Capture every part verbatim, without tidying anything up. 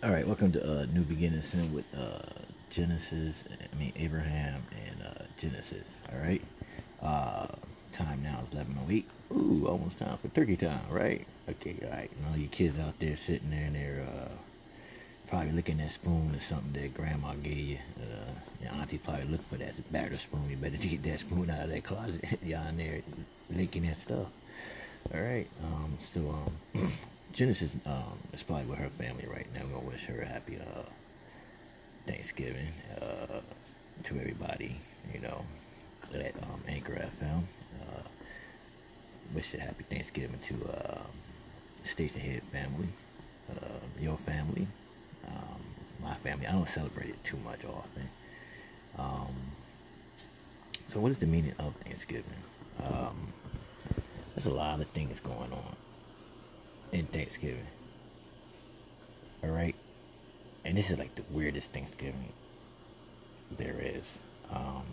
All right, welcome to uh, New Beginnings Sin with uh, Genesis. I mean Abraham and uh, Genesis. All right. Uh, time now is eleven oh eight. Ooh, almost time for turkey time, right? Okay, all right. And all you kids out there sitting there and they're uh, probably licking that spoon or something that grandma gave you. Uh, your auntie probably looking for that batter spoon. You better get that spoon out of that closet. Y'all in there licking that stuff. All right. Um, so um, Genesis um is probably with her family right now. We're gonna wish her a happy uh Thanksgiving uh to everybody. You know, at um, Anchor F M. Uh, wish a happy Thanksgiving to uh, Station Head family, uh, your family, um, my family. I don't celebrate it too much often. Um, so, what is the meaning of Thanksgiving? Um, there's a lot of things going on in Thanksgiving. All right, and this is like the weirdest Thanksgiving there is. Um,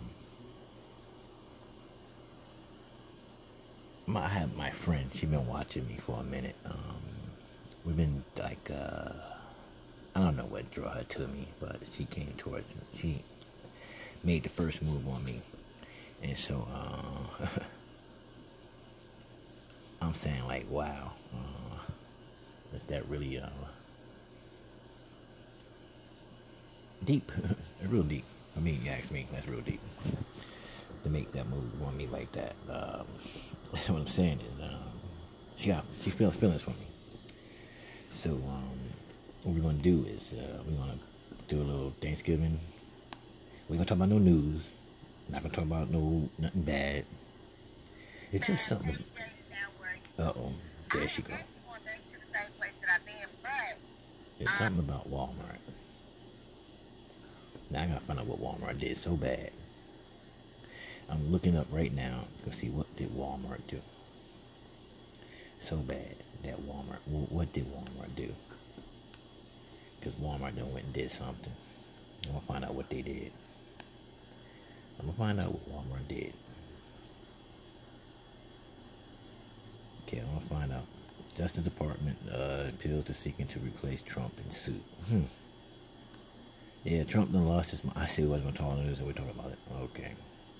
my, I have my friend. She been watching me for a minute. Um, we've been like, uh, I don't know what drew her to me, but she came towards me. She made the first move on me, and so uh, I'm saying like, wow, uh, is that really uh, deep? Real deep. I mean, you ask me, that's real deep to make that move on me like that. Um, what I'm saying is, um, she got she feels feelings for me. So um, what we're gonna do is uh, we're gonna do a little Thanksgiving. We're gonna talk about no news. Not gonna talk about no nothing bad. It's just something. Uh oh, there she go. It's something about Walmart. Now I gotta find out what Walmart did so bad. I'm looking up right now to see what did Walmart do so bad that Walmart. What did Walmart do? Because Walmart done went and did something. I'm gonna find out what they did. I'm gonna find out what Walmart did. Okay, I'm gonna find out. Justice Department uh, appeals to seeking to replace Trump in suit. Hmm. Yeah, Trump done lost his. I see what's going to talk on the news and we're talking about it. Okay.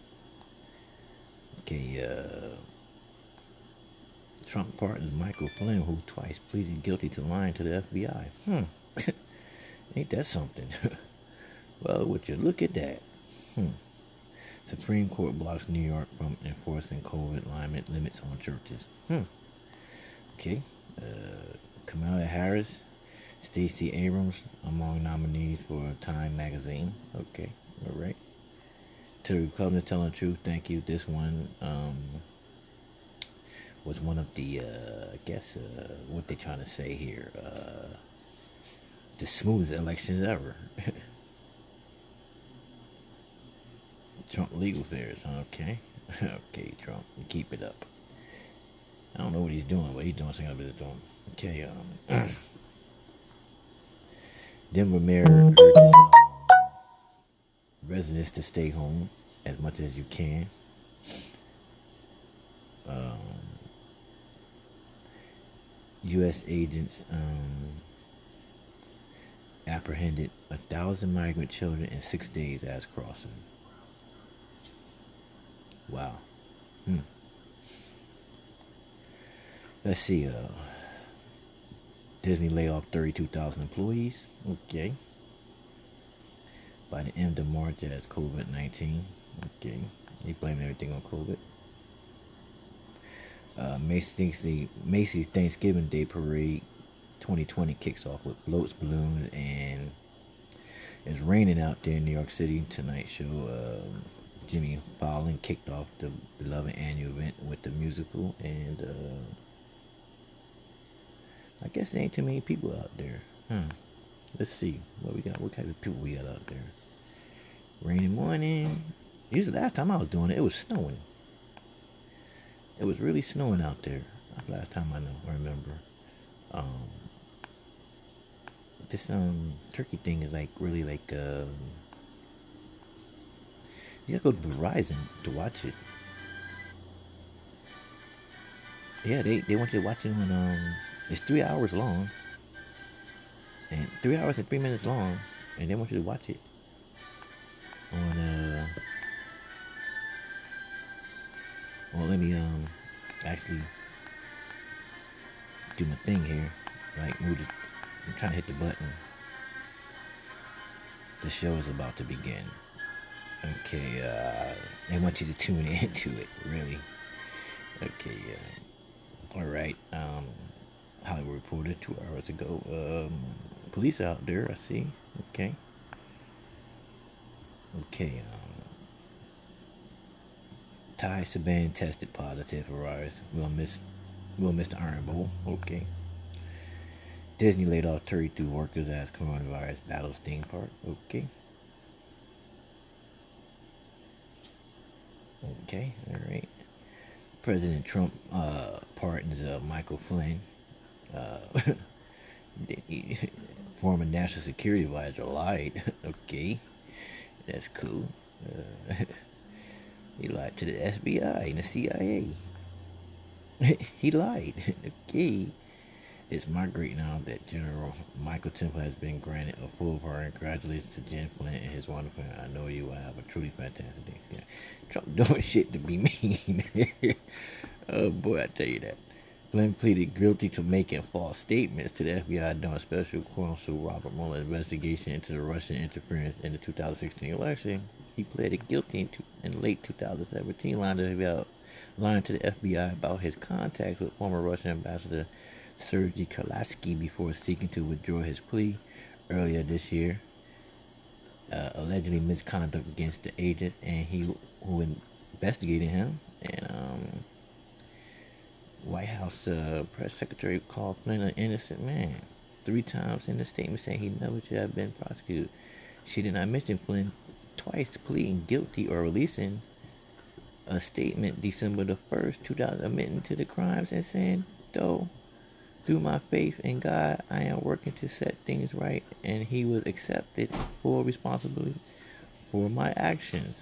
Okay. Uh, Trump pardons Michael Flynn, who twice pleaded guilty to lying to the F B I. Hmm. Ain't that something? Well, would you look at that? Hmm. Supreme Court blocks New York from enforcing COVID limits on churches. Hmm. Okay. Uh, Kamala Harris, Stacey Abrams among nominees for Time magazine. Okay. All right. To the Republicans telling the truth, thank you. This one um, was one of the, uh, I guess, uh, what they trying to say here, uh, the smoothest elections ever. Trump legal affairs, huh? Okay. Okay, Trump, you keep it up. I don't know what he's doing, but he's doing something I've been doing. Okay, um, Denver mayor urges um, residents to stay home as much as you can. Um, U S agents um, apprehended a thousand migrant children in six days as crossing. Wow. Hmm. Let's see. Uh, Disney lay off thirty-two thousand employees. Okay. By the end of March as COVID nineteen. Okay. They blame everything on COVID. Uh, Macy's, Macy's Thanksgiving Day Parade twenty twenty kicks off with floats, balloons, and it's raining out there in New York City. Tonight's show, um, Jimmy Fallon kicked off the beloved annual event with the musical, and uh, I guess there ain't too many people out there. Huh. Let's see what we got. What kind of people we got out there? Rainy morning. Usually, last time I was doing it, it was snowing. It was really snowing out there. Last time I know, I remember. Um, this um turkey thing is like really like uh, you gotta go to Verizon to watch it. Yeah, they they want you to watch it on um. It's three hours long. and three hours and three minutes long, and they want you to watch it on uh. Well, let me um actually do my thing here. Like move the, I'm trying to hit the button. The show is about to begin. Okay, uh, they want you to tune into it, really. Okay, uh, all right. Um, Hollywood Reporter two hours ago. Um, police out there, I see. Okay. Okay, um, Ty Saban tested positive for virus. We'll miss, we'll miss the Iron Bowl. Okay. Disney laid off thirty-two workers as coronavirus battles theme park. Okay. Okay, all right. President Trump uh, pardons uh, Michael Flynn, uh, former national security advisor, lied. Okay, that's cool. Uh, he lied to the S B I and the C I A. He lied. Okay. It's my great now that General Michael Temple has been granted a full pardon. Congratulations to Jen Flynn and his wonderful. I know you will have a truly fantastic day. Yeah. Trump doing shit to be mean. Oh boy, I tell you that. Flynn pleaded guilty to making false statements to the F B I during special counsel Robert Mueller investigation into the Russian interference in the two thousand sixteen election. He pleaded guilty in, two, in late two thousand seventeen, lying to, about, lying to the F B I about his contacts with former Russian ambassador Sergei Kalatsky before seeking to withdraw his plea earlier this year. Uh, allegedly misconduct against the agent and he who investigated him. And um, White House uh, press secretary called Flynn an innocent man three times in the statement, saying he never should have been prosecuted. She did not mention Flynn twice pleading guilty or releasing a statement December the first, two thousand, admitting to the crimes and saying, though, through my faith in God, I am working to set things right, and he was accepted for responsibility for my actions.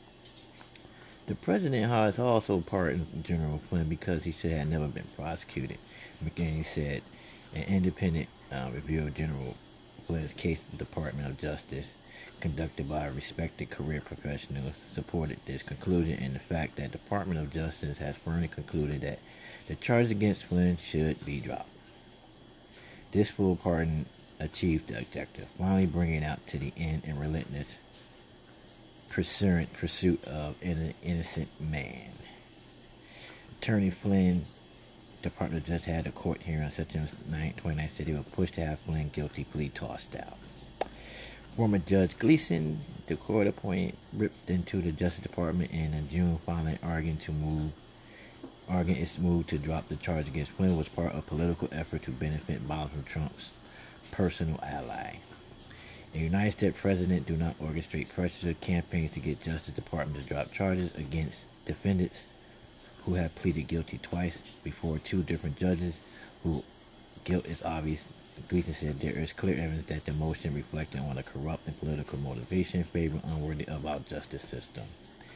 The president has also pardoned General Flynn because he should have never been prosecuted. McCain said an independent uh, review of General Flynn's case with the Department of Justice, conducted by respected career professionals, supported this conclusion and the fact that the Department of Justice has firmly concluded that the charges against Flynn should be dropped. This full pardon achieved the objective, finally bringing out to the end and relentless pursuant pursuit of an innocent man. Attorney Flynn, Department of Justice had a court hearing on September ninth, twenty nineteen, said he would push to have Flynn guilty plea tossed out. Former Judge Gleason, the court appointed, ripped into the Justice Department and in June finally arguing to move arguing its move to drop the charge against Flynn was part of a political effort to benefit Donald Trump's personal ally. A United States president do not orchestrate pressure campaigns to get Justice Department to drop charges against defendants who have pleaded guilty twice before two different judges whose guilt is obvious. Gleason said there is clear evidence that the motion reflected on a corrupt and political motivation favoring unworthy of our justice system.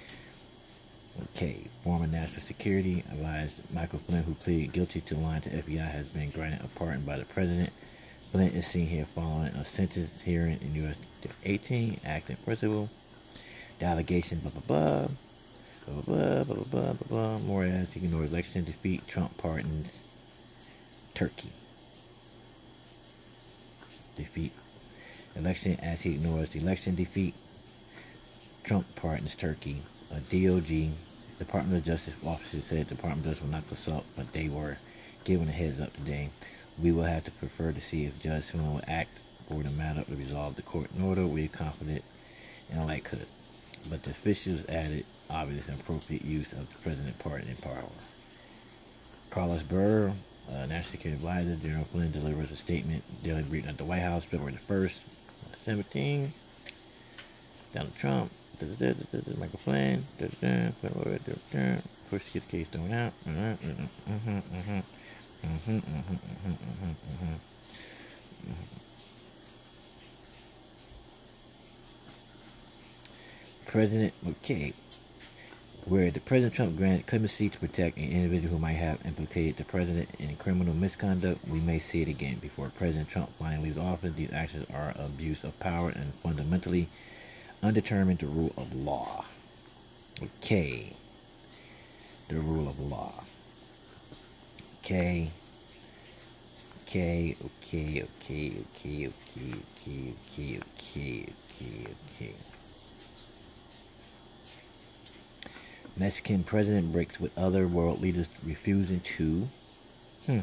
Okay, former national security advisor Michael Flynn, who pleaded guilty to lying to the F B I, has been granted a pardon by the president. Flynn is seen here following a sentence hearing in U S eighteen, acting principal. The allegation, blah, blah, blah, blah, blah, blah, blah, blah, blah. More as he ignored election defeat, Trump pardons Turkey. Defeat. Election as he ignores the election defeat, Trump pardons Turkey. A D O G, Department of Justice officers said the Department of Justice will not consult, but they were given a heads up today. We will have to prefer to see if Judge Flynn will act for the matter to resolve the court in order. We are confident in likelihood. But the officials added obvious and appropriate use of the president pardon in power. Carlos Burr, uh, National Security Advisor, General Flynn delivers a statement daily briefing at the White House February the first, seventeen. Donald Trump, Michael Flynn, first to get the case thrown out. President, okay. Where the President Trump granted clemency to protect an individual who might have implicated the president in criminal misconduct, we may see it again. Before President Trump finally leaves office, these actions are abuse of power and fundamentally undetermined the rule of law. Okay. The rule of law. Okay. Okay, okay, okay, okay, okay, okay, okay, okay, okay, okay. Mexican president breaks with other world leaders refusing to. Hmm.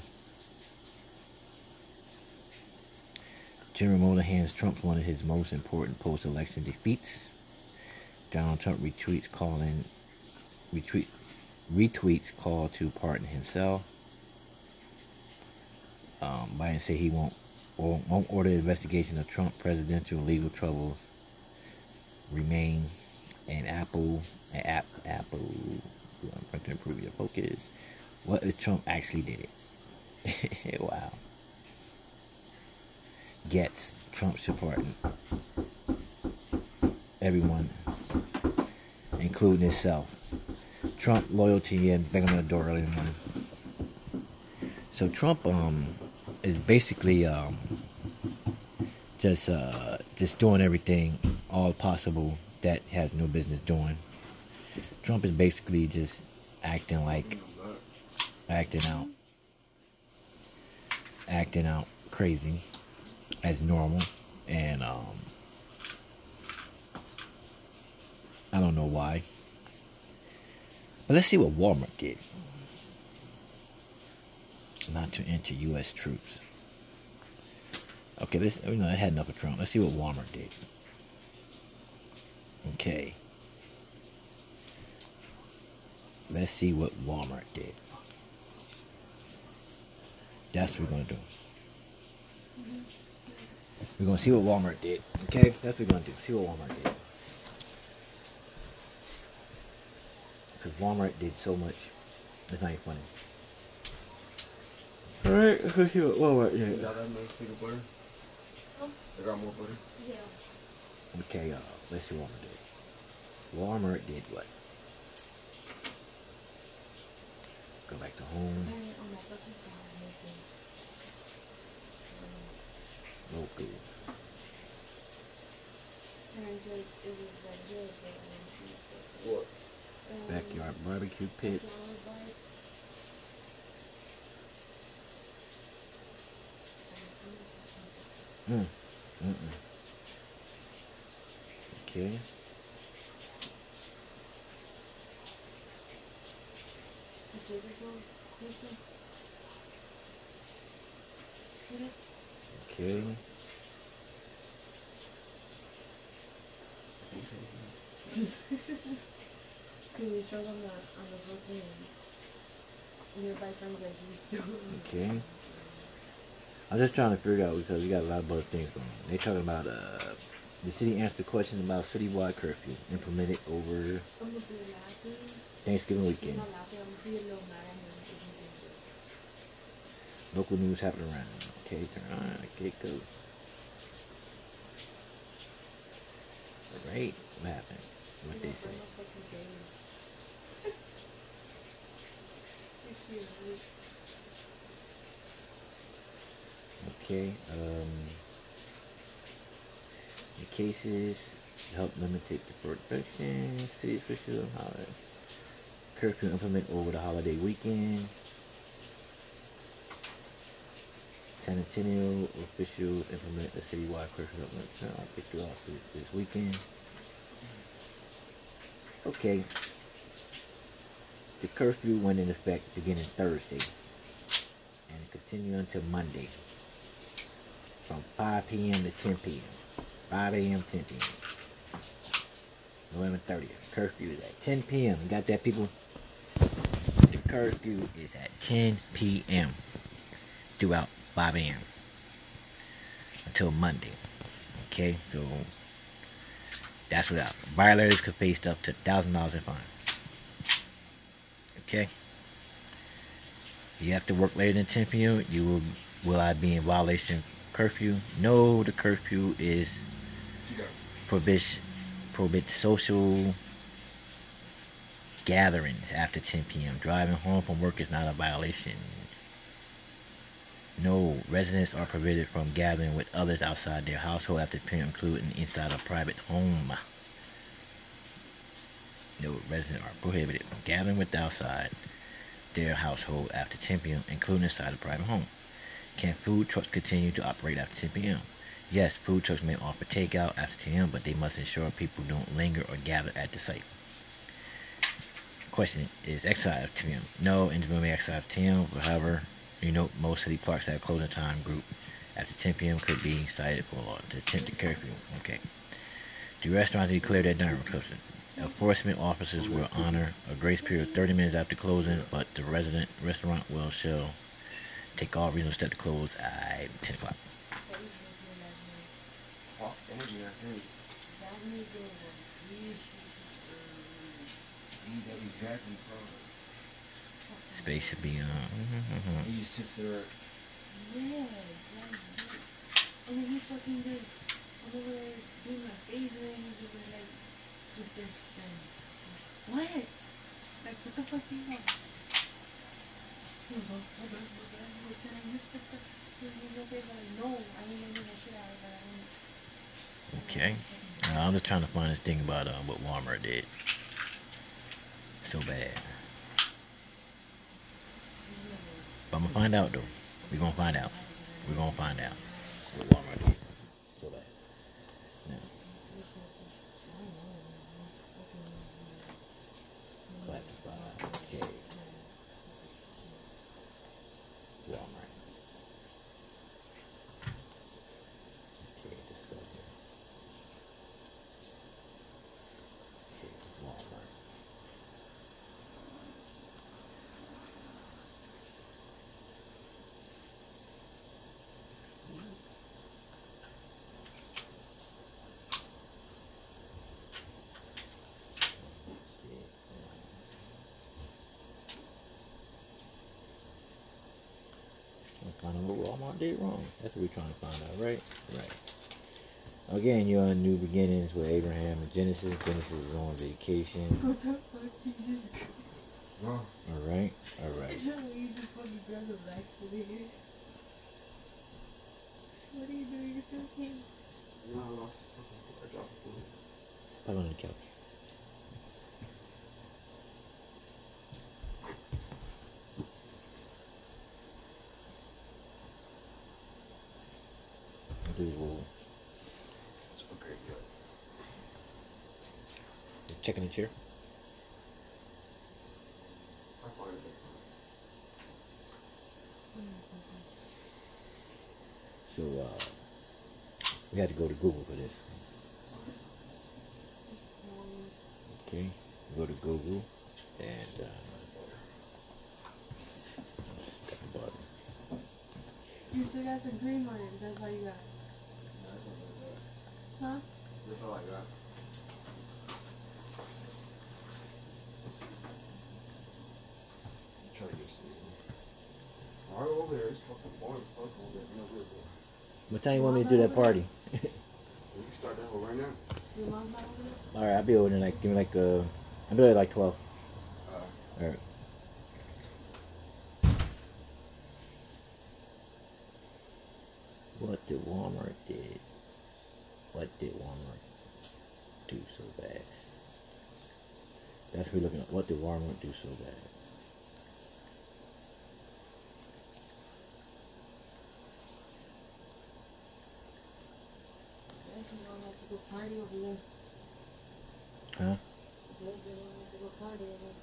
General Motors hands Trump one of his most important post-election defeats. Donald Trump retweets calling retweet retweets call to pardon himself. Um, Biden said he won't won't, won't order investigation of Trump presidential legal troubles remain. And Apple, and app, Apple, I'm trying to improve your focus. What if Trump actually did it? Wow. Gets Trump should pardon everyone, including himself. Trump loyalty and banging on the door early in the morning. So Trump um is basically um just uh just doing everything all possible that has no business doing. Trump is basically just acting like acting out acting out crazy as normal, and um I don't know why. But let's see what Walmart did. Not to enter U S troops. Okay, let's, you know, I had enough of Trump. Let's see what Walmart did. Okay. Let's see what Walmart did. That's what we're going to do. We're going to see what Walmart did. Okay? That's what we're going to do. See what Walmart did. Because Walmart did so much. It's not even funny. Alright, let's see what Walmart did. You got that nice stick of butter? I got more butter? Yeah. Okay, uh, let's see what Walmart did. Walmart did what? Go back to home. Local. What? Backyard barbecue pit. Mm. Mm-mm. Okay. Okay. Can you show them the, on the book and nearby friends like these two? Okay. I'm just trying to figure out because we got a lot of other things going on. They're talking about uh, the city answered the question about citywide curfew implemented over Thanksgiving weekend. Local news happening around. Okay, turn on. Okay, go. Alright, what happened? What they say? Okay, um, the cases help limit the production. City official holiday curfew implement over the holiday weekend. San Antonio officials implement a citywide curfew. I'll pick you off this, this weekend. Okay. The curfew went in effect beginning Thursday and continue until Monday from five p.m. to ten p.m. five a.m. ten p.m. November thirtieth. Curfew is at ten p.m. You got that, people? The curfew is at ten p.m. throughout five a.m. until Monday. Okay, so that's what out. Violators could face up to one thousand dollars in fine. Okay. You have to work later than ten p.m. You will will I be in violation of curfew? No, the curfew is prohibit prohibit social gatherings after ten p.m. Driving home from work is not a violation. No, residents are prohibited from gathering with others outside their household after ten p.m., including inside a private home. No, residents are prohibited from gathering with outside their household after ten p.m., including inside a private home. Can food trucks continue to operate after ten p.m.? Yes, food trucks may offer takeout after ten p.m., but they must ensure people don't linger or gather at the site. Question, is exercise after ten p.m.? No, individual may exercise after ten p.m. However, you know, most city parks have closing time group after ten p.m. could be cited for to attempt to curfew. Okay. The restaurants declare their dining room closing. Enforcement officers will honor a grace period of thirty minutes after closing, but the resident restaurant will shall take all reasonable steps to close at ten o'clock. Fuck, energy not great. Exactly, bro. Space should be on. Uh, He just sits there. Yes, like, and then he fucking just over there doing my face and he's over there like just there standing. What? Like what the fuck do you want? He was like, what the fuck? Can I use this stuff to use your face? I'm like, no, I ain't gonna do that shit out of that. okay. Uh, I'm just trying to find this thing about uh, what Walmart did. So bad. But I'm gonna find out though. We're gonna find out. We're gonna find out what Walmart did. So bad. Now. Classified. Okay. Walmart. Okay, discover. Okay, Walmart. Find out what Walmart did wrong. That's what we're trying to find out, right? Right. Again, you're on New Beginnings with Abraham and Genesis. Genesis is on vacation. What the fuck? You just. No. Alright? Alright. You just fucking grab the black for me. What are you doing? You're talking. No, I lost the fucking food. I dropped the food. Put it on the couch. Do we'll It's okay, yeah. check in the chair. I find it. So uh we had to go to Google for this. Okay, go to Google and uh got the button. You still got some cream on it. That's all you got. Huh? That's all I got. I'm trying to get some. Right over there, it's fucking boring. Fuck over there. No good, bro. What time you want me to do that party? We can start that one right now. Your mom's not over there? Alright, I'll be over there like give me like uh I'll be there like twelve. Uh, Alright. What did Walmart did? What did Walmart do so bad? That's what we're looking at. What did Walmart do so bad? You don't have to go party over there. Huh? You don't have to go party over there.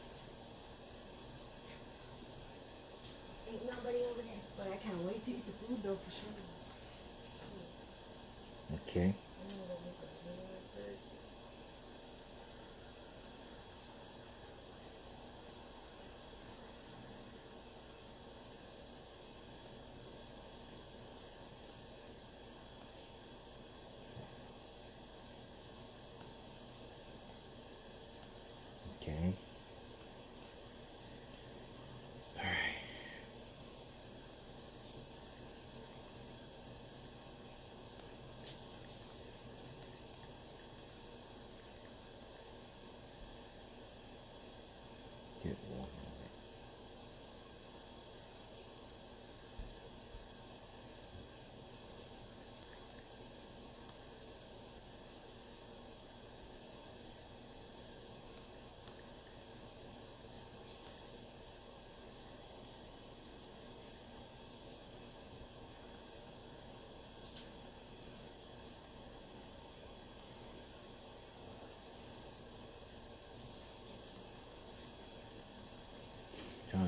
Ain't nobody over there. But I can't wait to eat the food though for sure. Okay. Okay. All right.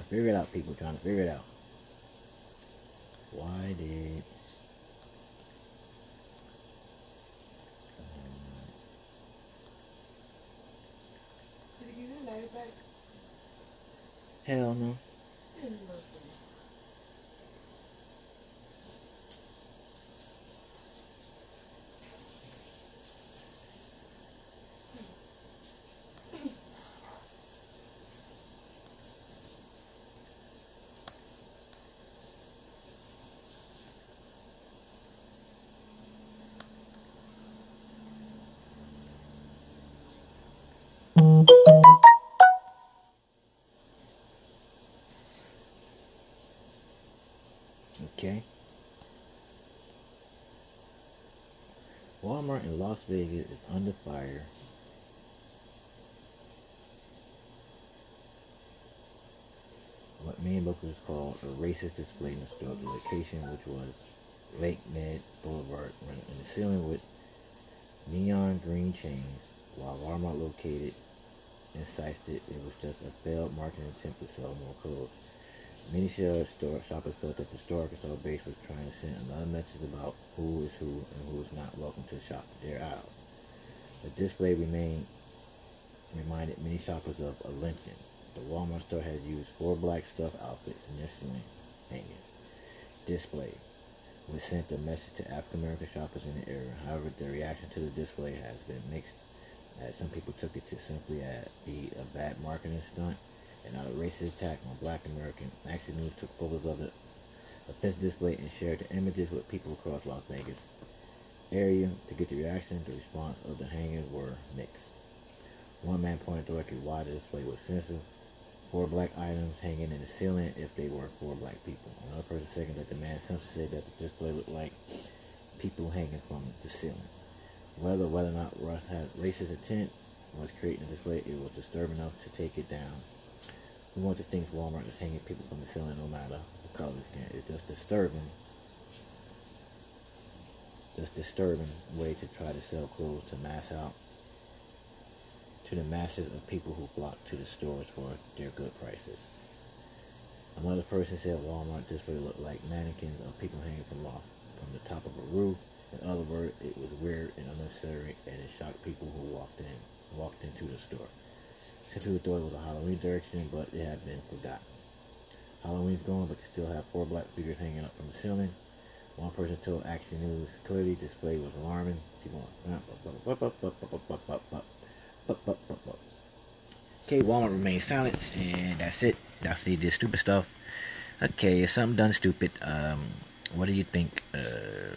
to figure it out, people. Trying to figure it out. Why did... Did you give your lighter back? Hell no. It is working. Okay. Walmart in Las Vegas is under fire. What many locals call a racist display in the store. The location, which was Lake Ned Boulevard, running in the ceiling with neon green chains. While Walmart located inside it, it was just a failed marketing attempt to sell more clothes. Many store shoppers felt that the store Arkansas base was trying to send another message about who is who and who is not welcome to shop their aisle. The display remained reminded many shoppers of a lynching. The Walmart store has used four black stuffed outfits in their ceiling hangers display, which sent a message to African American shoppers in the area. However, the reaction to the display has been mixed, as some people took it to simply as be a bad marketing stunt and not a racist attack on black American. Action News took photos of the offensive display and shared the images with people across Las Vegas area to get the reaction. The response of the hangers were mixed. One man pointed directly why the display was censored. Four black items hanging in the ceiling if they were four black people. Another person second that the man simply said that the display looked like people hanging from the ceiling. Whether whether or not Russ had racist intent was creating the display, it was disturbing enough to take it down. We want to think Walmart is hanging people from the ceiling no matter the color of the skin. It's just disturbing. Just disturbing way to try to sell clothes to mass out to the masses of people who flock to the stores for their good prices. Another person said Walmart display looked like mannequins of people hanging from loft from the top of a roof. In other words, it was weird and unnecessary, and it shocked people who walked in, walked into the store. Some people thought it was a Halloween direction, but it had been forgotten. Halloween's gone, but you still have four black figures hanging up from the ceiling. One person told Action News clearly the display was alarming. Keep going. Okay, Walmart remains silent, and that's it. That's the did stupid stuff. Okay, if something done stupid, um, what do you think? Uh,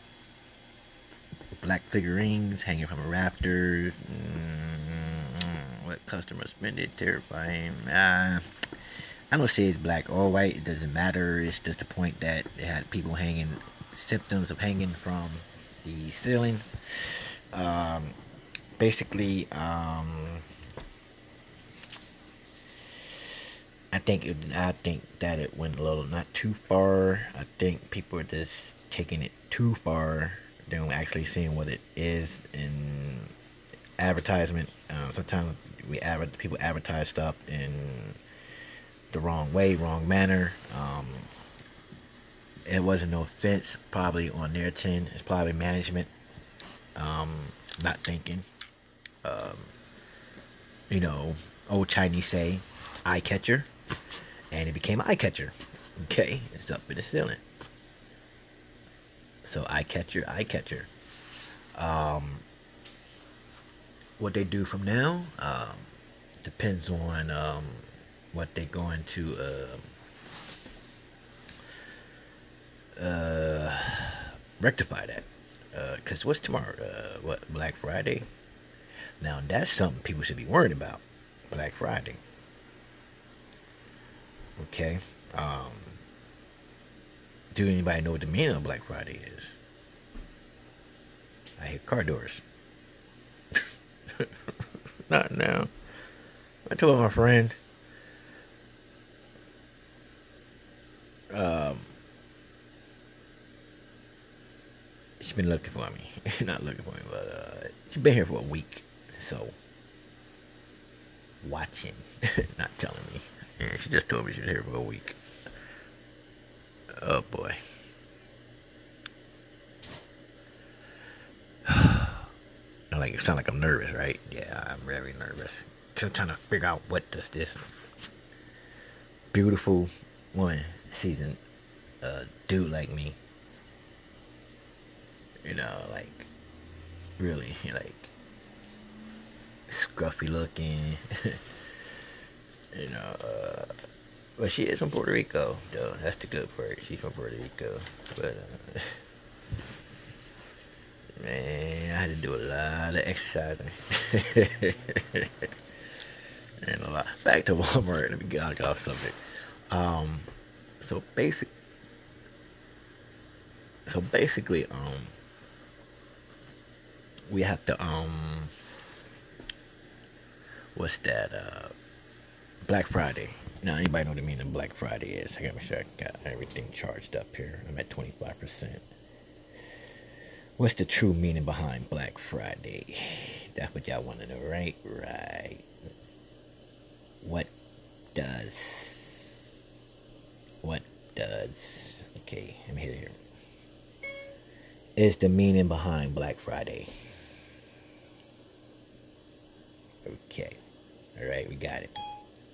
black figurines hanging from a rafters. Mm, what customer spended? Terrifying. Uh, I don't say it's black or white. It doesn't matter. It's just the point that it had people hanging, symptoms of hanging from the ceiling. Um, basically, um, I think it, I think that it went a little not too far. I think people are just taking it too far than actually seeing what it is in advertisement. Uh, sometimes we adver- people advertise stuff in the wrong way, wrong manner. Um, it wasn't no offense probably on their end. It's probably management um, not thinking. Um, you know, old Chinese say, eye catcher, and it became eye catcher. Okay, it's up in the ceiling. So eye catcher, eye catcher. Um, what they do from now um, depends on um, what they're going to uh, uh, rectify that. Because uh, what's tomorrow? Uh, what, Black Friday? Now that's something people should be worried about. Black Friday. Okay. Um, do anybody know what the meaning of Black Friday is? I hear car doors. Not now. I told my friend. Um, she's been looking for me. Not looking for me, but uh, she's been here for a week. So watching, not telling me. Yeah, she just told me she was here for a week. Oh boy. I like it sound like I'm nervous, right? Yeah, I'm very nervous. Cause I'm trying to figure out what does this beautiful woman season uh dude like me. You know, like really like scruffy looking. you know, uh but she is from Puerto Rico, though. That's the good part. She's from Puerto Rico. But uh man, I had to do a lot of exercising. and a lot. Back to Walmart. Let me get off subject. Um, so basic. So basically, um, we have to um, what's that? Uh, Black Friday. Now, anybody know what the meaning of Black Friday is? I gotta make sure I got everything charged up here. I'm at twenty-five percent. What's the true meaning behind Black Friday? That's what y'all want to know, right? Right. What does... What does... Okay, let me hear here. Is the meaning behind Black Friday? Okay. Alright, we got it.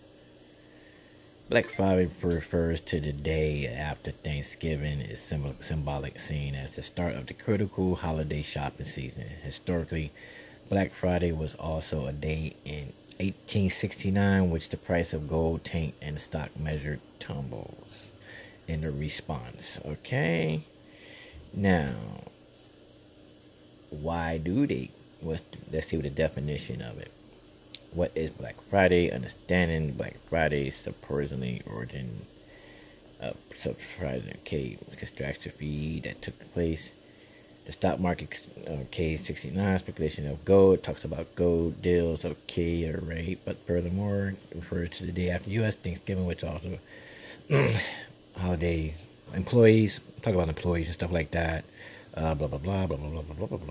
Black Friday refers to the day after Thanksgiving. Is symbol, symbolic seen as the start of the critical holiday shopping season. Historically, Black Friday was also a day in eighteen sixty-nine which the price of gold tanked and the stock measured tumbles in the response. Okay, now why do they? What's the, let's see what the definition of it. What is Black Friday? Understanding Black Friday's supposedly origin of surprising okay, catastrophe that took place. The stock market, okay, sixty-nine, speculation of gold, talks about gold deals, okay, alright, but furthermore, refers to the day after U S Thanksgiving, which also holiday employees, talk about employees and stuff like that. Uh, blah blah blah blah blah blah blah blah blah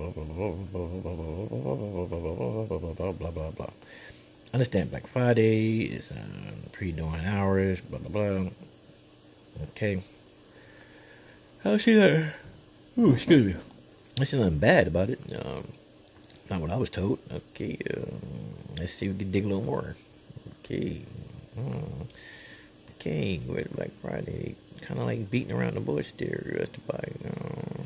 blah blah blah blah. Understand Black Friday is pre-dawn hours. Blah blah blah. Okay. I'll see that. Ooh, excuse me. There's nothing bad about it. Um, not what I was told. Okay. Um, let's see if we can dig a little more. Okay. Hmm. Okay. Where's Black Friday? Kind of like beating around the bush there. Just to buy. Uh,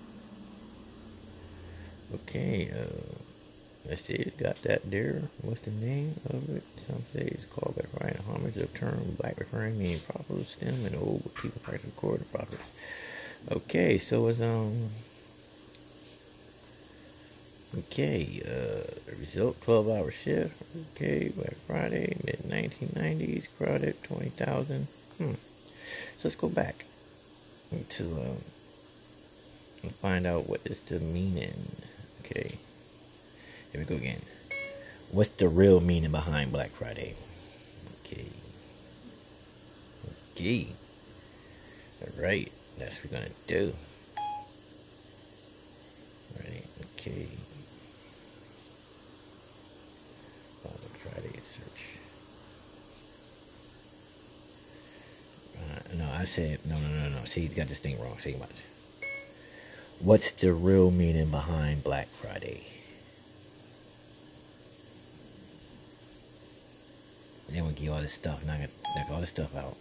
okay. Uh, let's see. It's got that there. What's the name of it? Some say it's called Black Friday. Homage of term black referring meaning profitable stem and old people practice record the profits. Okay, so it's um. Okay, uh, result twelve hour shift. Okay, Black Friday, mid nineteen nineties, crowded twenty thousand. Hmm. So let's go back to um, and find out what is the meaning. Okay, here we go again. What's the real meaning behind Black Friday? Okay. Okay. All right. That's what we're gonna do. Ready? Okay. Black Friday search. Uh, no, I said no, no, no, no. See, you got this thing wrong. See much. What's the real meaning behind Black Friday? Then we'll give all this stuff. Now I gotta knock all this stuff out.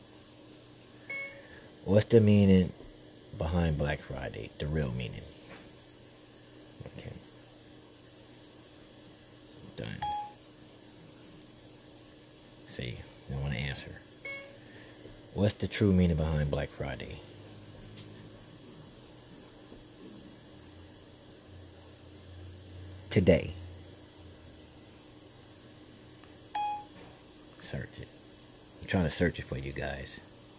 What's the meaning behind Black Friday? The real meaning. Okay. Done. See, I want to answer. What's the true meaning behind Black Friday? Today. Search it. I'm trying to search it for you guys.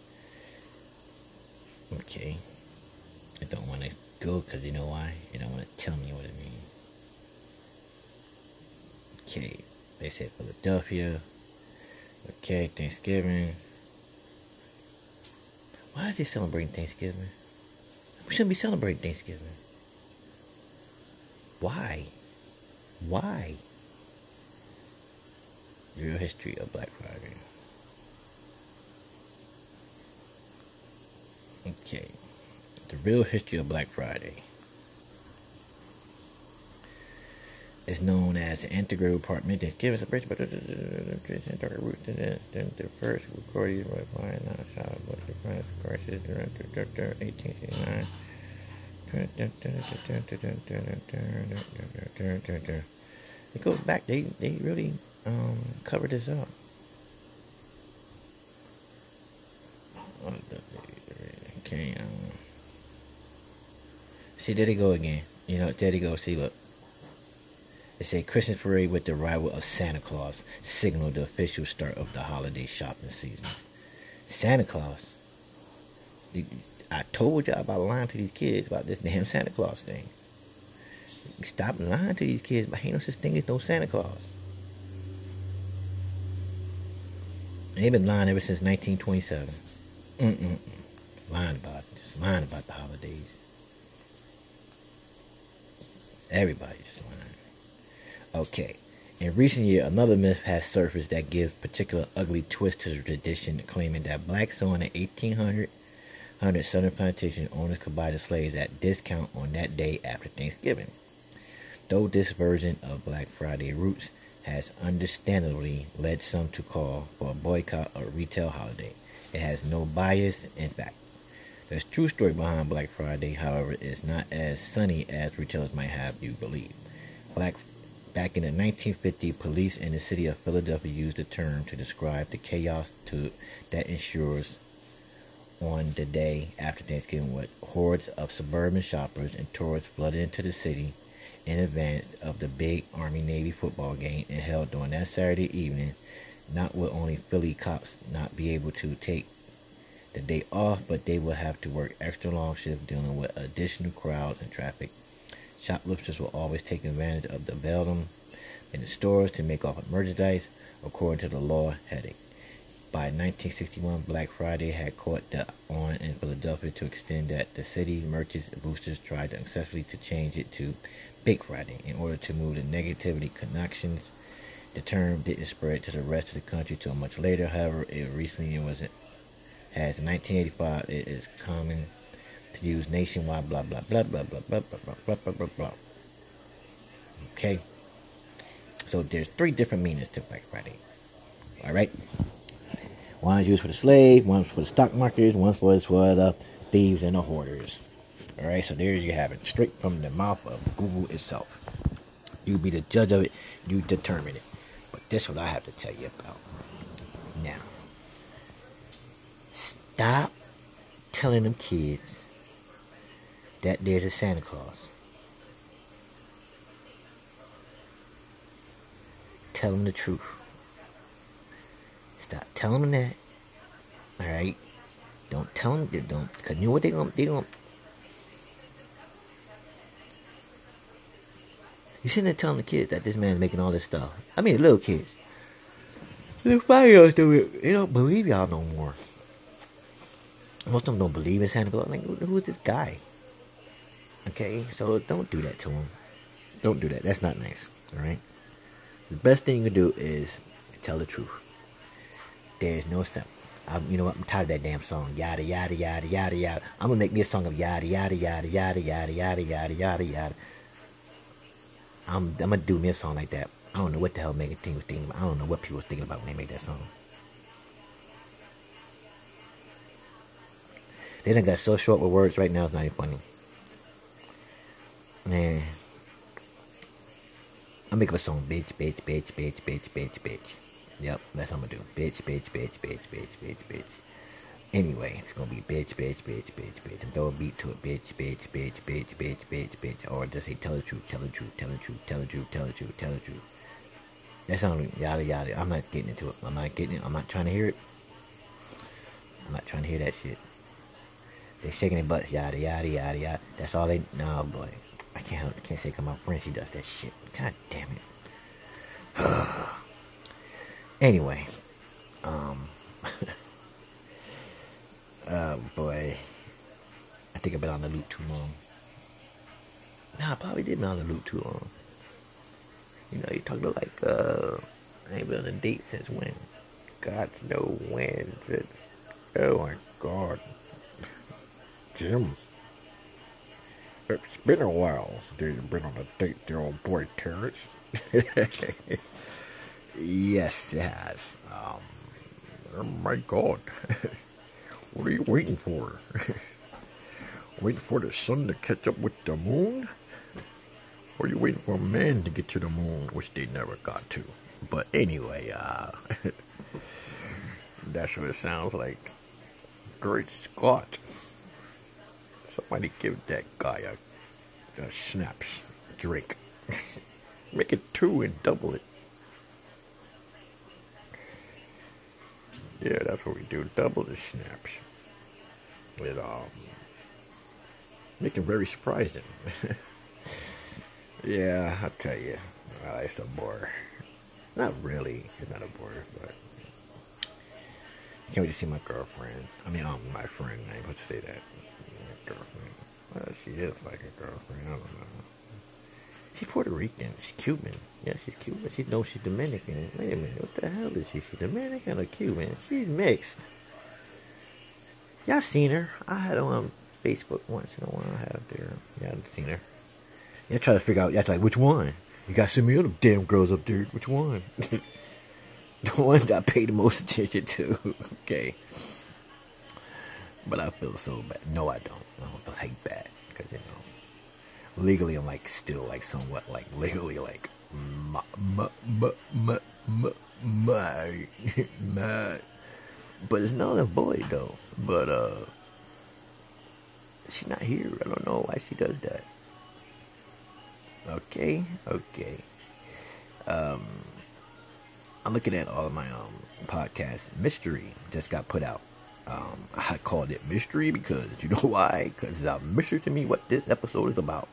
Okay. I don't want to go because you know why? You don't want to tell me what it means. Okay. They said Philadelphia. Okay, Thanksgiving. Why is they celebrating Thanksgiving? We shouldn't be celebrating Thanksgiving. Why? Why? The real history of Black Friday. Okay. The real history of Black Friday is known as the integral part of Thanksgiving celebration, but the first recorded by not shot but the first crisis during eighteen sixty-nine. It goes back. They they really um, covered this up. Okay. Um, see, there they go again. You know, there they go. See, look. It said Christmas parade with the arrival of Santa Claus signaled the official start of the holiday shopping season. Santa Claus. I told y'all about lying to these kids about this damn Santa Claus thing. Stop lying to these kids about ain't no such thing as no Santa Claus. And they've been lying ever since nineteen twenty-seven. Mm-mm-mm. Lying about it. Just lying about the holidays. Everybody just lying. Okay. In recent years, another myth has surfaced that gives particular ugly twist to the tradition, claiming that blacks on the eighteen hundred Southern plantation owners could buy the slaves at discount on that day after Thanksgiving. Though this version of Black Friday roots has understandably led some to call for a boycott of retail holiday, it has no bias. In fact, the true story behind Black Friday, however, is not as sunny as retailers might have you believe. Black Back in the nineteen fifties, police in the city of Philadelphia used the term to describe the chaos to, that ensures on the day after Thanksgiving, with hordes of suburban shoppers and tourists flooded into the city in advance of the big Army-Navy football game and held during that Saturday evening. Not will only Philly cops not be able to take the day off, but they will have to work extra long shifts dealing with additional crowds and traffic. Shoplifters will always take advantage of the veldom in the stores to make off with merchandise, according to the law heading. By nineteen sixty-one, Black Friday had caught the on in Philadelphia to extend that the city merchants boosters tried successfully to change it to Big Friday in order to move the negativity connections. The term didn't spread to the rest of the country till much later. However, it recently was as in nineteen eighty-five. It is common to use nationwide. Blah blah blah blah blah blah blah blah blah blah blah. Okay. So there's three different meanings to Black Friday. All right. One is used for the slave, one's for the stock marketers, one's for the thieves and the hoarders. All right, so there you have it, straight from the mouth of Google itself. You be the judge of it, you determine it. But this is what I have to tell you about. Now, stop telling them kids that there's a Santa Claus. Tell them the truth. Stop telling them that. All right. Don't tell them. Don't. Cause you know what they gonna. They gonna. You sitting there telling the kids that this man's making all this stuff. I mean, the little kids. The five-year-olds do it. They don't believe y'all no more. Most of them don't believe in Santa Claus. Like, who is this guy? Okay, so don't do that to him. Don't do that. That's not nice. All right. The best thing you can do is tell the truth. There's no step. I, you know what? I'm tired of that damn song. Yada yada yada yada yada. I'm gonna make me a song of yada yada yada yada yada yada yada yada yada. I'm I'm gonna do me a song like that. I don't know what the hell Megan Thee was thinking about. I don't know what people was thinking about when they made that song. They done got so short with words right now. It's not even funny. Man, I'm making a song. Bitch, bitch, bitch, bitch, bitch, bitch, bitch. Yep, that's what I'm gonna do. Bitch, bitch, bitch, bitch, bitch, bitch, bitch. Anyway, it's gonna be bitch, bitch, bitch, bitch, bitch. And throw a beat to it. Bitch, bitch, bitch, bitch, bitch, bitch, bitch. Or just say tell the truth, tell the truth, tell the truth, tell the truth, tell the truth, tell the truth. That sounds yada yada. I'm not getting into it. I'm not getting it. I'm not trying to hear it. I'm not trying to hear that shit. They're shaking their butts, yada yada yada yada. That's all they. No boy, I can't help. I can't say 'cause my friend she does that shit. God damn it. Anyway, um, oh boy, I think I've been on the loop too long. Nah, I probably did been on the loop too long. You know, you talking about like, uh, I ain't been on a date since when? God no when. Since, oh my God. Jim. It's been a while since you've been on a date, dear old boy Terrence. Yes, it has. Um, oh my God. What are you waiting for? Waiting for the sun to catch up with the moon? Or are you waiting for a man to get to the moon, which they never got to? But anyway, uh, that's what it sounds like. Great Scott. Somebody give that guy a, a snaps drink. Make it two and double it. Yeah, that's what we do. Double the snaps. It, um, make it very surprising. Yeah, I'll tell you. Uh, it's a bore. Not really. It's not a bore, but I can't wait to see my girlfriend. I mean, um, my friend. I ain't supposed to say that. My girlfriend. Well, she is like a girlfriend. I don't know. She's Puerto Rican. She's Cuban. Yeah, she's Cuban. She knows she's Dominican. Wait a minute. What the hell is she? She's Dominican or Cuban? She's mixed. Y'all seen her? I had her on Facebook once in a while. I have there. Yeah, I've seen her. Yeah, try to figure out. Yeah, like, which one? You got some of them damn girls up there. Which one? The ones I pay the most attention to. Okay. But I feel so bad. No, I don't. I don't feel like bad. Because, you know, legally, I'm like still like somewhat like legally like my, my, my, my, my, my, my. But it's not a boy though. But, uh, she's not here. I don't know why she does that. Okay, okay. Um, I'm looking at all of my um podcasts. Mystery just got put out. Um, I called it mystery because you know why? Because it's a mystery to me what this episode is about.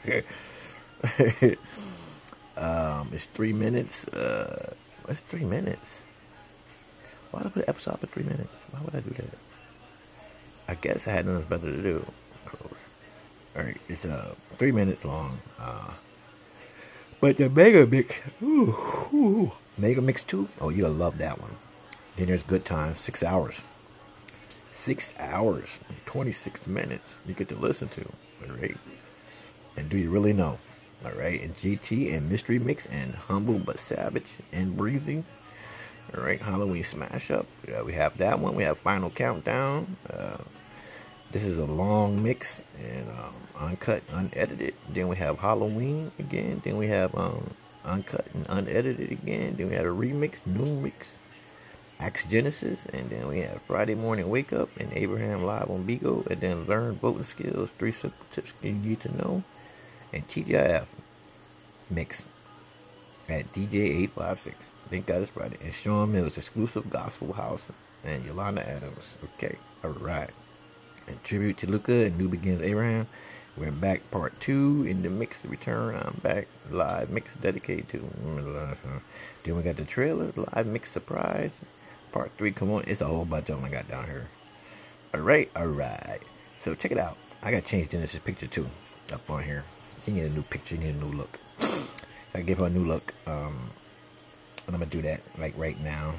um, it's three minutes. Uh, it's three minutes. Why did I put an episode up for three minutes? Why would I do that? I guess I had nothing better to do. Close. Alright, it's uh three minutes long. Uh, but the Mega Mix, ooh, ooh, Mega Mix two, oh, you'll love that one. Then there's Good Times, six hours. Six hours, twenty-six minutes you get to listen to. Alright. And do you really know? Alright, and G T and Mystery Mix and Humble but Savage and Breezy. Alright, Halloween Smash Up. Yeah, we have that one. We have Final Countdown. Uh, This is a long mix and um, uncut, unedited. Then we have Halloween again. Then we have um, uncut and unedited again. Then we have a remix, new mix, Axe Genesis. And then we have Friday Morning Wake Up and Abraham Live on Bigo. And then Learn Voting Skills, Three Simple Tips You Need to Know. And T G I F mix at D J eight five six. Thank God it's Friday. And Sean Mills, exclusive Gospel House. And Yolanda Adams. Okay, alright. And tribute to Luca and New Begins Abraham. We're back, part two in the mix return. I'm back, live mix dedicated to. Then we got the trailer, live mix surprise. Part three, come on. It's a whole bunch of them I got down here. Alright, alright. So check it out. I got to change Genesis picture too. Up on here. She need a new picture, she need a new look. I give her a new look. Um, and I'm going to do that like right now.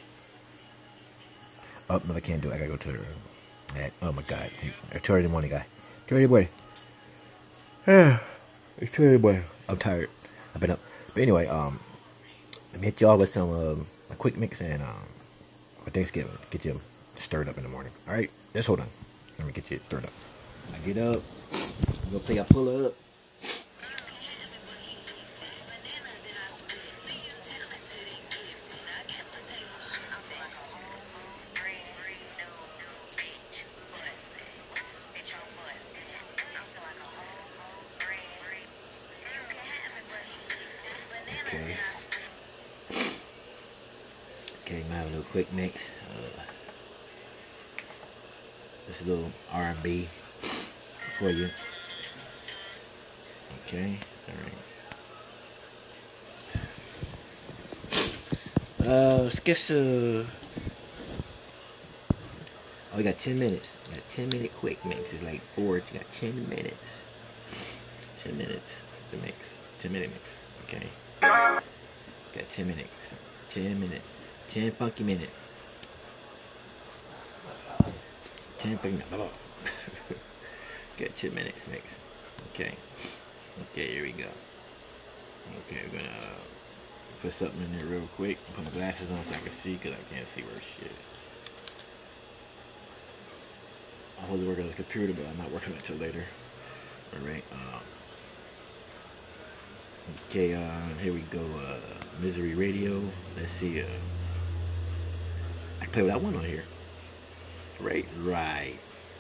Oh, no, I can't do it. I got to go to her. That, oh my God. It's two in the morning, guy. two in the morning. It's two in the morning. I'm tired. I've been up. But anyway, um, let me hit y'all with some, um, a quick mix and, um, for Thanksgiving. Get you stirred up in the morning. Alright? Just hold on. Let me get you stirred up. I get up. Go play a pull up. Okay. Okay, I'm gonna have a little quick mix. Uh, just a little R and B for you. Okay, alright. Uh, let's get uh oh, we got ten minutes. We got a ten minute quick mix. It's like four. You got ten minutes. ten minutes to mix. ten minute mix. Okay. Got ten minutes. Ten minutes. Ten funky minutes. Ten funky minutes. Got ten minutes next. Okay. Okay, here we go. Okay, we're gonna put something in there real quick. Put my glasses on so I can see, because I can't see where shit is. I was working on the computer, but I'm not working on it until later. Alright, um, okay, uh, here we go, uh, Misery Radio. Let's see, uh, I can play what I want on here. Right, right.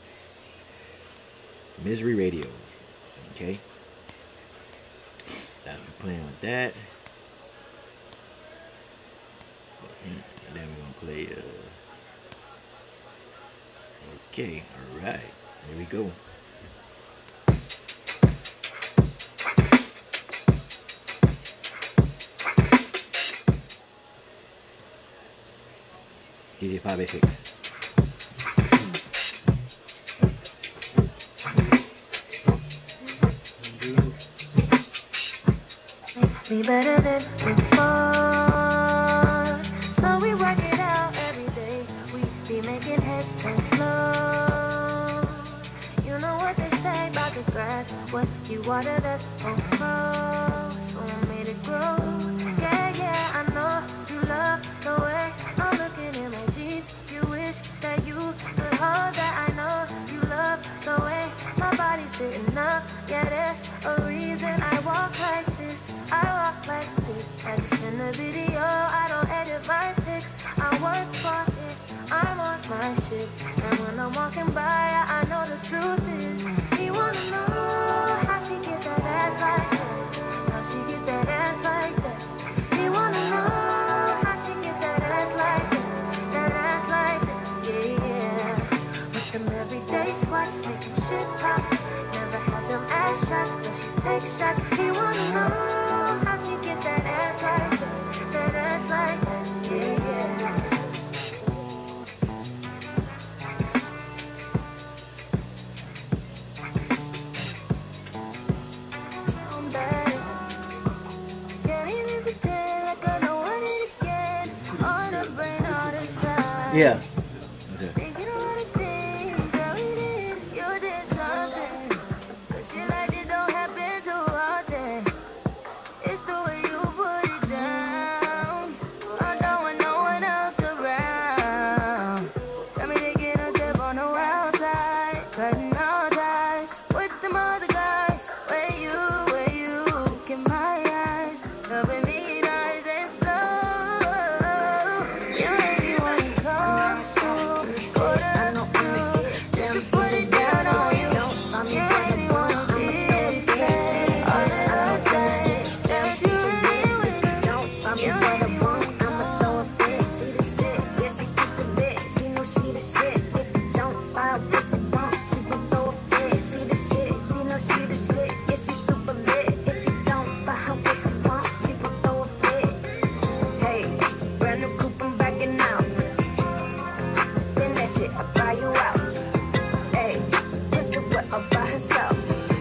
Misery Radio, okay. That's playing with that. And then we're gonna play, uh, okay, alright, here we go. D J five eight six. Be better than before, so we work it out every day. We be making heads turn slow. You know what they say about the grass, what you water that's won't grow. So I made it grow. Yeah, yeah, I know you love the way I'm looking in my jeans. You wish that you could hold that. I know you love the way my body's sitting up. Yeah, there's a reason I walk like this. I walk like this. I just in the video, I don't edit my pics. I work for it, I'm on my shit. And when I'm walking by, I know the truth is. He wanna know how she get that ass like that. How she get that ass like that. He wanna know how she get that ass like that. That ass like that, yeah, yeah. With them everyday squats, making shit pop. Never had them ass shots, but she takes shots. He wanna know how she get that ass like that, that ass like that, yeah, yeah. I'm bad. Can't even pretend like I don't want it again. On the brain all the time. Yeah. Thinking of all the things that we did, you did something. But shit like this don't happen too often. It's the way you put it down. I don't want no one else around. Got me taking a step on the wild side, cutting all ties with them other guys. Where you, where you look in my eyes, loving me nice and slow. You make me wanna come through, quarter to two, just to put it down on you. You make me wanna be there all of the time. That you really with I'm you the make one me I want, wanna I'ma throw a fit. She the shit, yeah, she super lit. She know she the shit. If you don't buy what she want, she gon' throw a fit. She the shit, she know she the shit, yeah, she super lit. If you don't buy her what she want, she gon' throw a fit. Hey, brand new coupe, I'm backing out. Spin that shit, I'll buy you out. Hey, pussy wet all by herself.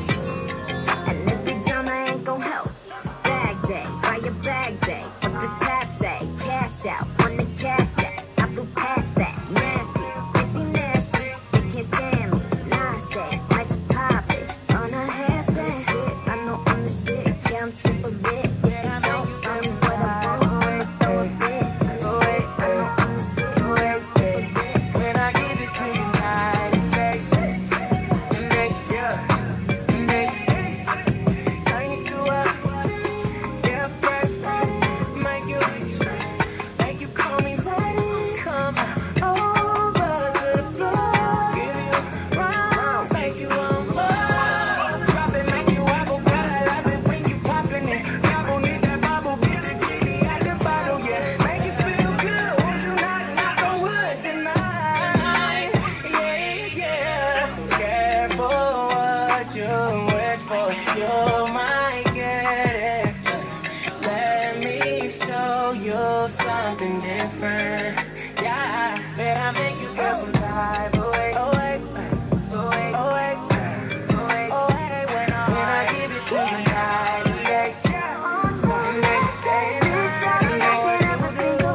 And if the drama ain't gon' help, bag day, buy your bag day. Fuck the tab day, cash out, on the cash out. I blew past that, nasty, yeah, she nasty. They can't stand me, nah shit, I just pop it. On her handstand, shit, I know I'm the shit, yeah, I'm super lit. If you don't, I'm what I want, I'ma throw a fit. I know I'm the shit, yeah, I'm super lit. When I give it to you night and day, and day, yeah, and day, turn you to a, yeah, fresh, make you, make you call me ready, come over to the floor, give you rounds, make you on more, drop it, make you wobble, girl, I love it when you poppin' it, gobble, need that bubble, get the kitty at the bottle, yeah, make you feel good, won't you knock, knock on wood tonight, yeah, yeah, so careful what you wish for, you might get it, let me show you something different, yeah, that I make you feel some type of way, oh wait, oh wait, oh wait, oh wait, oh wait, when I, when I give it to you night and day, and day, and day, you know what you do,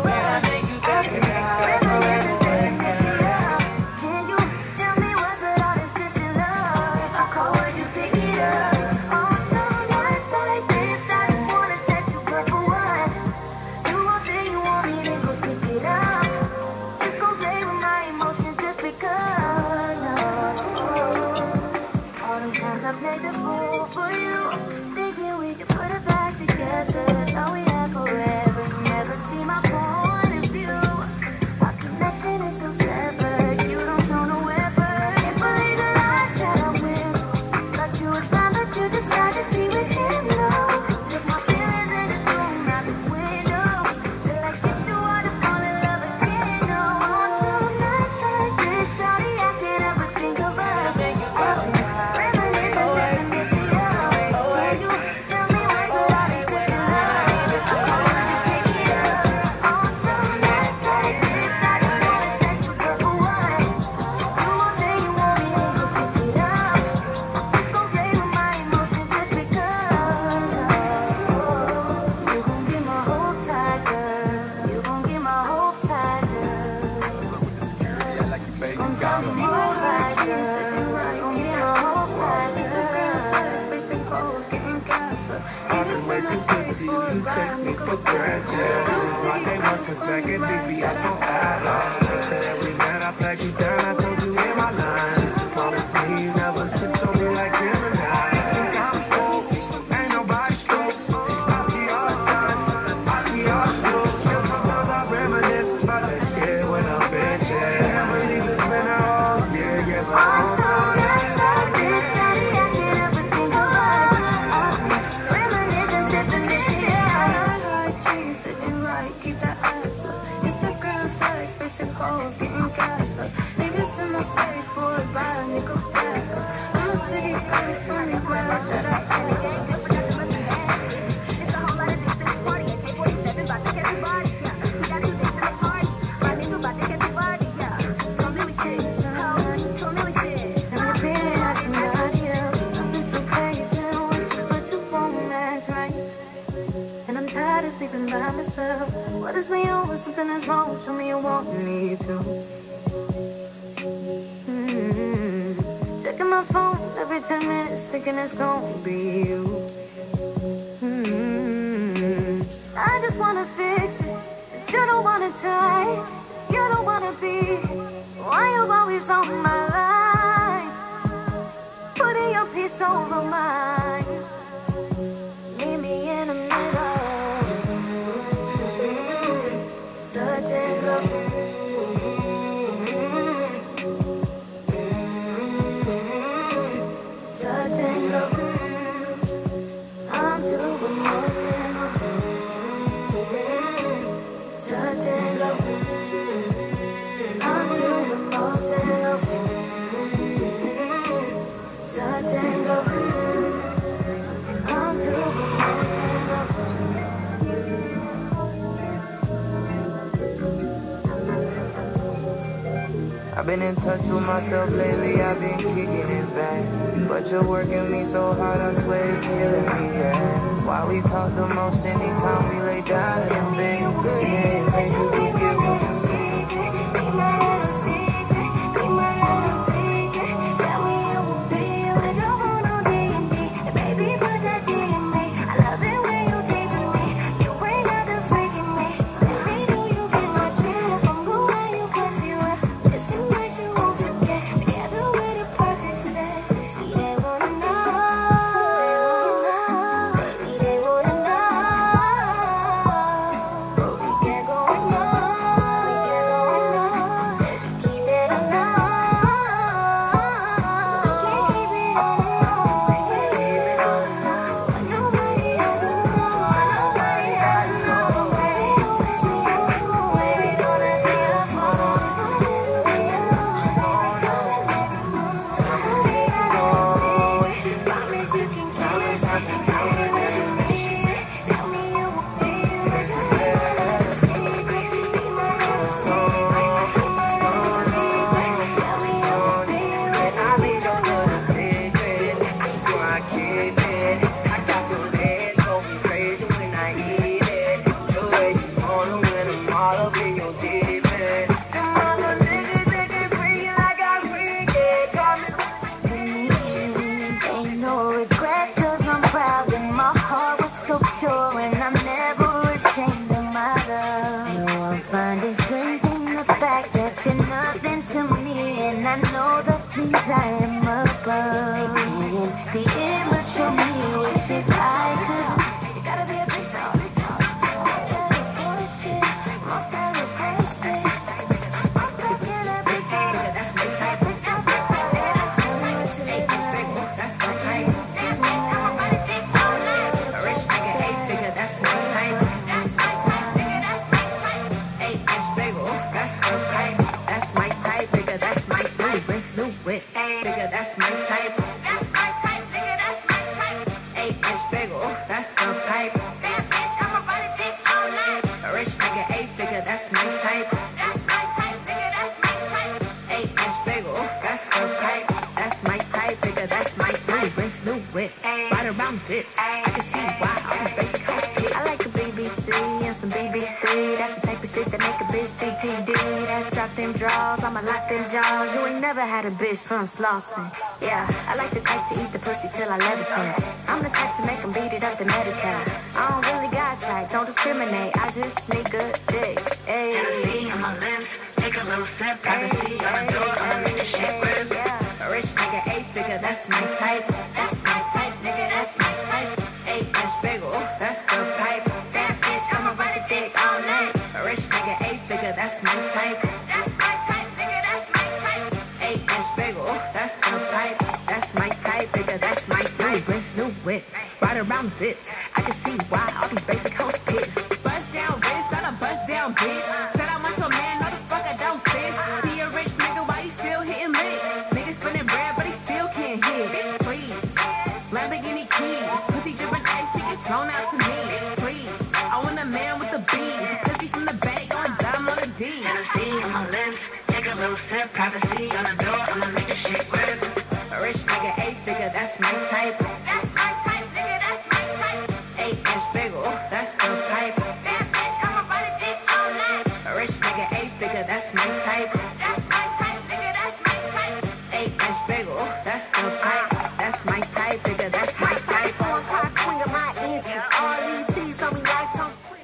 take the fool for you. Thinking we could put it back together. Thought we had forever. You never see my point of view. Our connection is so severed. You don't show no effort. Can't believe the lies that I win. Thought you was fine, but you decided to be with him. No, took my feelings and just threw 'em out the window. Feel like it's too hard to fall in love again. No, on some nights like this, shawty, I can't ever think of us. Reminiscing, sipping this it up. Can you tell me what's the loudest kiss in love? I wanted to pick it up. On some nights like this, I just wanna text you, but for what? You won't say you want me, ain't gon' switch it up. Just gon' play with my emotions just because. Oh, you gon' get my hopes high, girl. You gon' get my hopes high, girl. Gon' tell me more right, girl. Gon' get my hopes high, girl. Spacing goals, getting gas, look. Niggas in my face for a ride, make a Granted, my name was since back in B B, I'm so high. Every night I flag you down, I told you in my lines. Promise me you never switch on me like Gemini. Think I'm full, ain't nobody close. I see all the signs, I see all the clues. Still sometimes I reminisce about that shit when I'm bitching. Can't believe it's been a whole year, yeah, but on I'm some nights like this, shawty, I can't ever think of us. Reminiscing, sipping this it up. Hard cheese, sitting right, keep that ass up. Instagram flex, basic hoes, getting gas up. Niggas in my face, boy, buy a nigga back up. I'm a city girl, it's funny, glad that I It's a whole lot of things in the party. K forty-seven about to catch body, yeah. We got two days in the party. My nigga about to catch body, yeah. Don't really shit, ho, don't really shit. I'm repeating after me, I've been so patient with you, but you won't act right. And I'm tired of sleeping by myself. What is me over? Something is wrong. Show me you want me to. Mm-hmm. Checking my phone every ten minutes, thinking it's gonna be you. Mm-hmm. I just wanna fix this, but you don't wanna try. You don't wanna be. Why you always on my line? Putting your peace over mine. Meet me in the middle. Touch and go. Touch and go. I'm too emotional. Touch and go. I'm too emotional. Touch and go. I'm too emotional. I've been in touch with myself lately, I've been kicking it back. But you're working me so hard, I swear it's killing me, yeah. Why we talk the most anytime we lay down in the bed? Good, yeah, make you get Be my little secret. Be my little secret. Be my little secret. Tell me you will be with your phone on D and D. And baby, put that D in me. I love it when you deep in me. You bring out the freak in me. Tell me, do you get my drift? I'm good when you pussy wet. Listen what you won't forget. Together with a perfect fit. See, they wanna know. Baby, they wanna know. But we get going on. We get going on. Baby, keep it on low. We can't keep it on the low. We can't keep it on the low. So when nobody has to know, nobody has to know. Baby, don't let me see your phone. Baby, don't let me see your phone. It's my chance to be alone. Baby, come and let me know. Tell me I little secret. Promise you can keep it. You can keep it with me. Tell me you will be with your little secret. Be my little secret. Be my little secret. Tell me you will be with your little secret. So I keep it. I got your legs going crazy when I eat it. The way you wanna win them all up in your deep end. Them other niggas, they can freak it like I freak it. Call me Ain't no regrets, cause I'm proud of new whip, right around dips. I can see why all these basic hoes pick. I like a B B C and some B B C. That's the type of shit that make a bitch D T D. That's drop them draws, I'ma lock them jaws. You ain't never had a bitch from Slauson. Yeah, I like the type to eat the pussy till I levitate. I'm the type to make them beat it up to meditate. I don't really got type, don't discriminate. I just need good dick. Ayy. Hennessy on my lips, take a little sip. Privacy on the door, I'ma make this shit grip. A rich nigga, eight figure, that's my type. That's my type, nigga, that's my type. Eight inch bagel, that's the pipe. That bitch, I'ma ride the dick all night. A rich nigga, eight figure, that's my type. That's my type, nigga, that's my type. Eight inch bagel, that's the pipe. That's my type, nigga, that's my type. New wrist, new whip, right around dips. I can see why all these basic hoes piss. Bust down wrist, not a bust down bitch. Said I want your man, no the fuck I don't fit. See a rich nigga, why he still hitting lit? Nigga spinning bread, but he still can't hit. Bitch, please. Lamborghini keys, pussy dripping ice, he gets flown out to me. Bitch, please. I want a man with the bees, pussy from the back, going down on the D. Hennessy on my lips, take a little sip. Privacy on the door, I'ma make this shit grip. A rich nigga, eight figure, that's my type. That's my type, nigga, that's my type. Eight inch bagel, that's the pipe. That bitch, I'ma ride a dick all night. A rich nigga, eight figure, that's my type. That's my type, nigga, that's my type. Eight inch bagel, that's the pipe. That's my type, nigga, that's my type. Four cars, swing of my inches. All these C's on me like I'm quick.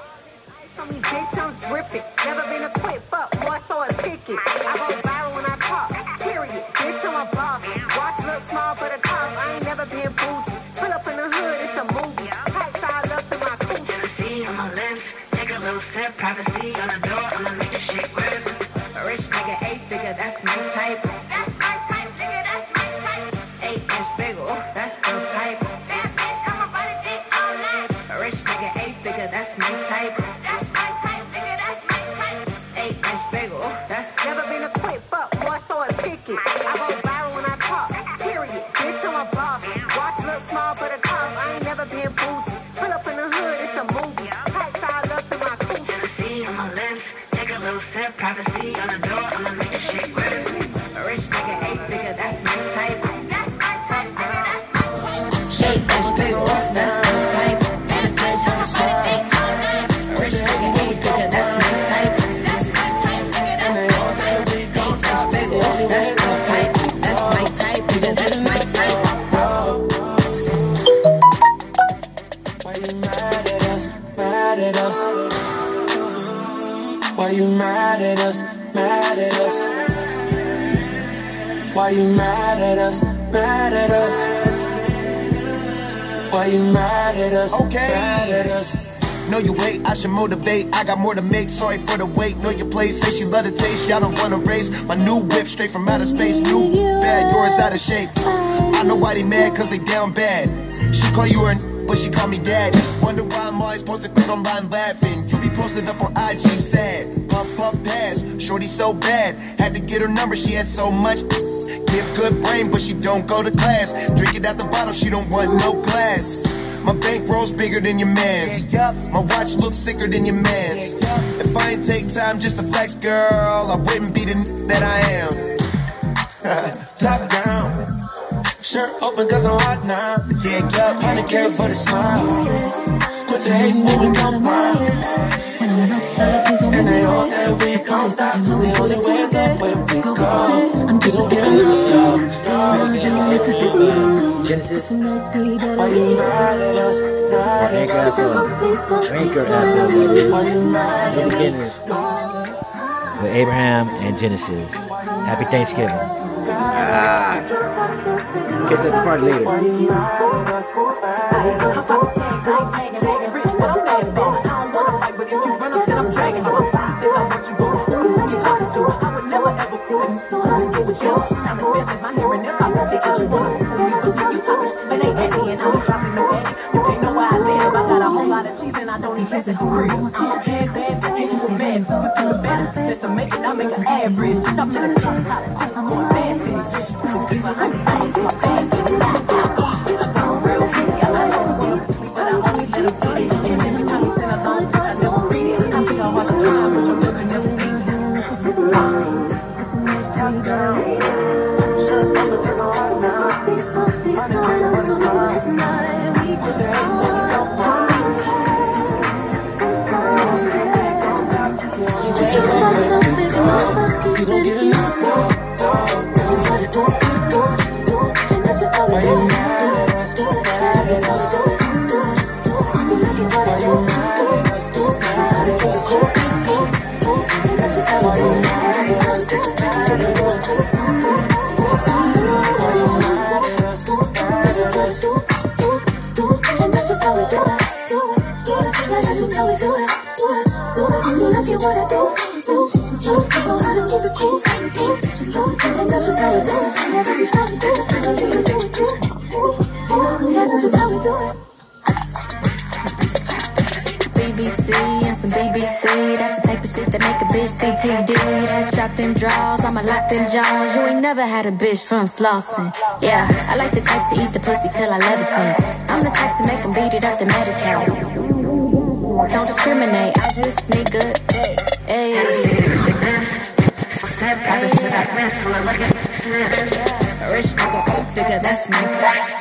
Ice on me, bitch, I'm dripping. Never been a quick fuck, more so a ticket. I go viral when I talk, period. Bitch, I'm a boss. Watch look small, but a cost. I ain't never been bougie. Pull up in the hood, it's a movie. Tights all up in my coochie. Hennessy on my lips, take a little sip. Privacy on the door, I'ma make this shit grip. A rich nigga, eight figure, that's my type. That's my type, nigga, that's my type. Eight inch bagel, that's the pipe. That bitch, I'ma ride a dick all night. A rich nigga, eight figure, that's my type. That's my type, nigga, that's my type. Eight inch bagel, that's never been a quick fuck, more so a ticket. I go viral when I talk, period. Bitch, I'm a boss. Watch look small, but a cost. I ain't never been bougie. Pull up in the hood, it's a movie. Tights all up in my coochie. Hennessy on my lips, take a little sip. Privacy on the door, I'ma make this shit grip. A rich nigga, eight figure, that's my type. That's my type, nigga, that's my type. Eight inch bagel, that's the type. That's my type. A rich nigga, eight figure, that's my type. That's my type, nigga, that's my type. Eight inch bagel, that's the type. That's my type, nigga, that's my type. Why you mad at us? Mad at us? Why you mad at us? Mad at us? Why you mad at us? Mad at us? Why you mad at us? Okay. Mad at us? Know you wait, I should motivate. I got more to make, sorry for the wait. Know your place, say she love the taste. Y'all don't wanna race. My new whip straight from outer space. New bad, yours out of shape. I know why they mad, cause they down bad. She call you her n- but she call me dad. Wonder why I'm always posted online laughing. You be posted up on I G sad. Puff puff pass, shorty so bad. Had to get her number, she has so much. Give good brain, but she don't go to class. Drink it out the bottle, she don't want no glass. My bankroll's bigger than your man's. My watch looks sicker than your man's. If I ain't take time just to flex, girl, I wouldn't be the n- that I am. Top down, shirt open cause I'm hot now. Yeah, yup. Honey carry for the smile. Quit the hating when we come round. And they all that we can't stop. The only way is up when we go. We don't get enough love. Genesis. Why you mad at us? Mad at us? Anchor app, that Why is. you mad New at us? beginnings with Abraham and Genesis. Happy Thanksgiving. Ah. Get to the party later. Why you mad at us? Sure, that's just how we do it, do it, do it. And you like it what I do, do, do. You know how to keep it cool, do, do. And that's just how we do it. Yeah, that's just how we do it. I know you can do it, do it. Yeah, that's just how we do it. B B C and some B B C. That's the type of shit that make a bitch D T D. That's drop them draws, I'ma lock them jaws. You ain't never had a bitch from Slauson. Yeah, I like the type to eat the pussy till I levitate. I'm the type to make them beat it up to meditate. Don't discriminate, I just sneak good. Hey, hey. Rich nigga, eight figure, that's my type.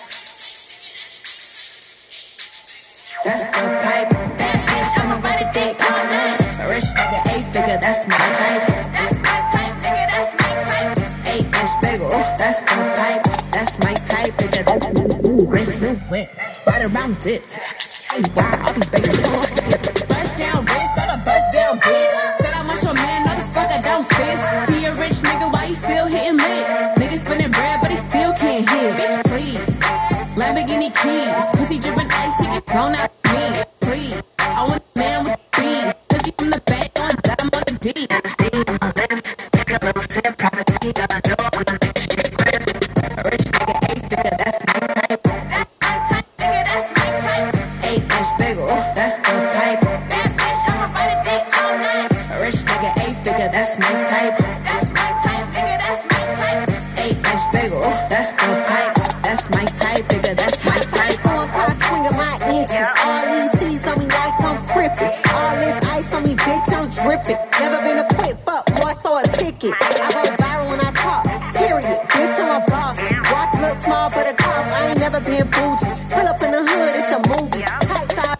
That's the type. Bad bitch, I'ma ride the dick all night. Rich nigga, eight figure, that's my type. That's my type, nigga, that's my type. Eight inch bagel, that's the type. That's my type, nigga. Rich new whip, right around dips. Hey, wow, all these bagels. Bust down, wrist, not a bust down, bitch. Said I want your man, no the fuck I don't fit. He a rich nigga, why he still hitting lit? Nigga spinning bread, but he still can't hit. Bitch, please. Lamborghini keys, pussy dripping ice, he get thrown out me. Please, I want a man with beans. Pussy from the back, on I'm on the D. On my lips, take a little sip, privacy on the door, on the make shit grip. Rich nigga, eight figure, that's my type. That's my type, nigga, that's my type. Eight inch bagel, that's the type. Bad bitch, I'ma ride a dick all night. Rich nigga, eight figure, that's my type. That's my type, nigga, that's my type. Eight inch bagel, that's the type. That's my type, nigga, that's my type. Four cars swinging my inches. All these C's on me like I'm crippin'. All this ice on me, bitch, I'm drippin'. Never been a quick fuck, boy, so a ticket. I go viral when I talk, period. Bitch, I'm a boss. Watch look small, but it costs. I ain't never been bougie. Pull up in the hood, it's a movie. Tight side.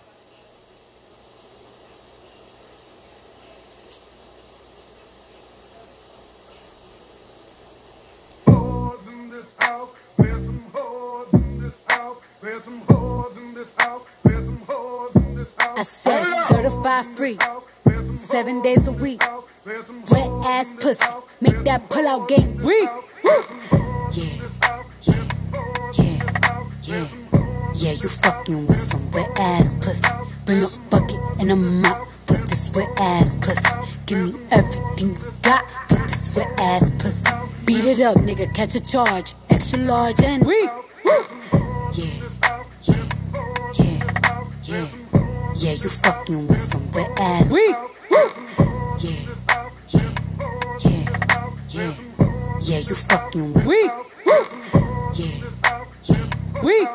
Whores in this house. There's some whores in this house. There's some whores in this house. There's some whores in this house. I said certified free, seven days a week. Wet ass pussy, make that pull out game weak. Yeah, yeah, yeah, yeah. Yeah, you fucking with some wet ass pussy. Bring a bucket and a mop for this wet ass pussy. Give me everything you got for this wet ass pussy. Beat it up, nigga, catch a charge. Extra large and weak. Yeah, yeah, yeah, yeah. Yeah, you fucking with some wet ass weak. Yeah, yeah, yeah, yeah. Yeah, you fucking with weak. Yeah, yeah, weak.